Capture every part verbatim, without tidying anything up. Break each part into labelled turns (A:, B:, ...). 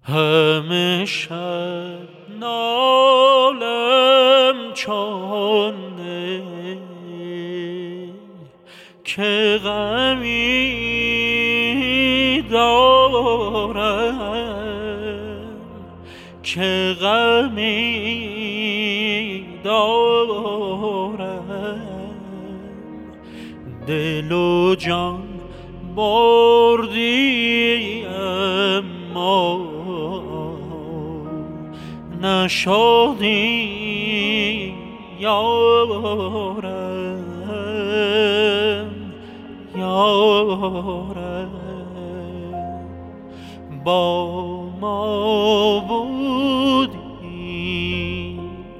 A: همه شب نالم چون نی که غمی دارم که غمی دارم دل و جان بردی اما نشدی یارم یارم با ما بودی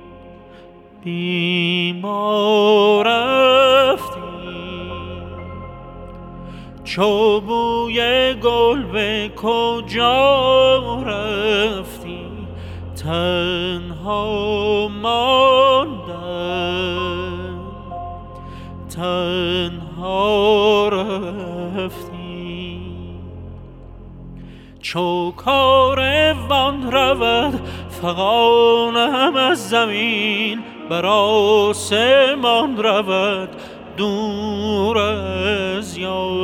A: بی ما رفتی چو بوی گل به کجا رفتی تنها ماندم تنها رفتی چو کاروان رود فغانم از زمین بر آسمان رود دور از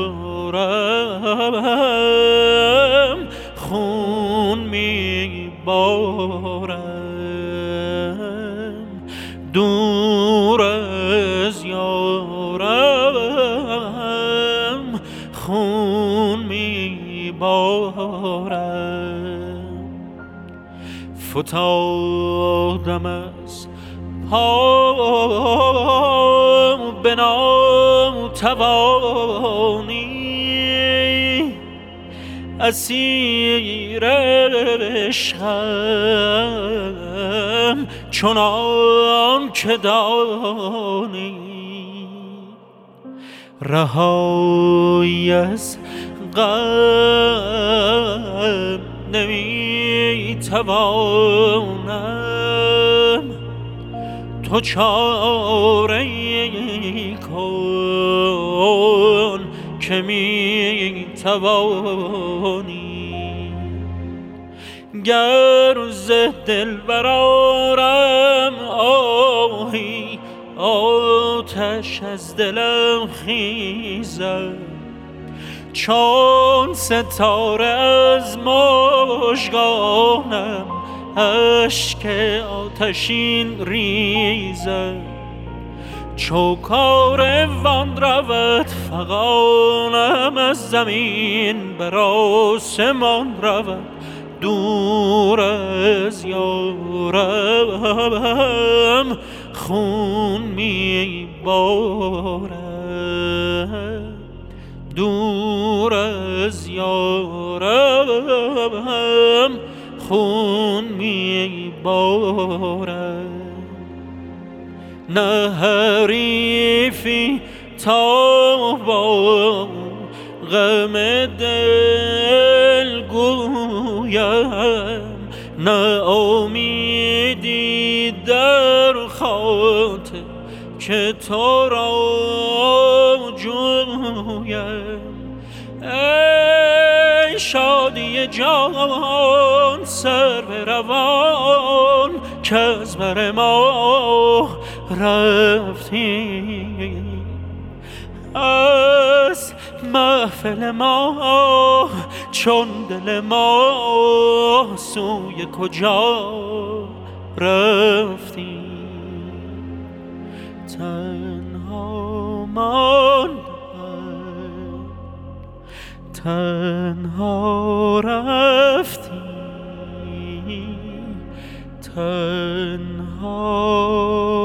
A: یارم خون می بارم دور از یارم خون می بارم فتادم از پا به ناتوانی اسیر عشقم چنان که دانی رهایی از غم نمی توانم تو چاره کن که می توانی گر ز دل برآرم آهی آتش از دلم خیزد چون ستاره از مژگانم اشک آتشین ریزد چو کاروان رود فغانم از زمین بر آسمان رود دور از یارم خون می بارم دور از یارم خون می بارم نه حریفی تا با غم دل گویم نه امیدی در خاطر که تو را جویم ای شادی جان سر به روان که از بر ما رفتی از محفل ما چون دل ما سوی کجا رفتی تنها ماندم تنها رفتی تنها